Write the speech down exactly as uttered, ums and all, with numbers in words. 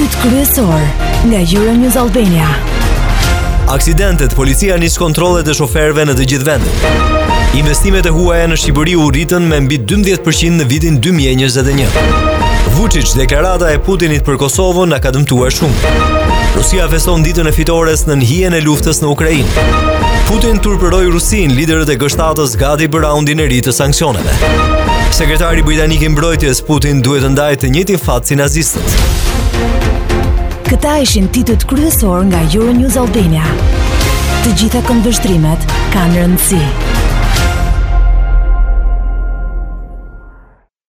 Titut kryesor nga Euronews Albania. Aksidentet, policia nis kontrollet e shoferëve në të gjithë vendet. Investimet e huaja në Shqipëri u rritën me mbi dymbëdhjetë përqind në vitin dy mijë e njëzet e një. Vučić, deklarata e Putinit për Kosovën na ka dëmtuar shumë. Rusia feston ditën e fitores në hijen e luftës në Ukrainë. Putin turpëroi Rusinë, liderët e G shtatës gati për raundin e ri të sanksioneve. Sekretari britanik i mbrojtjes Putin duhet të ndajë të njëjtin fat si nazistët. Këta ishin titut kryesor nga Euronews Albania. Të gjitha këndvështrimet kanë rëndësi.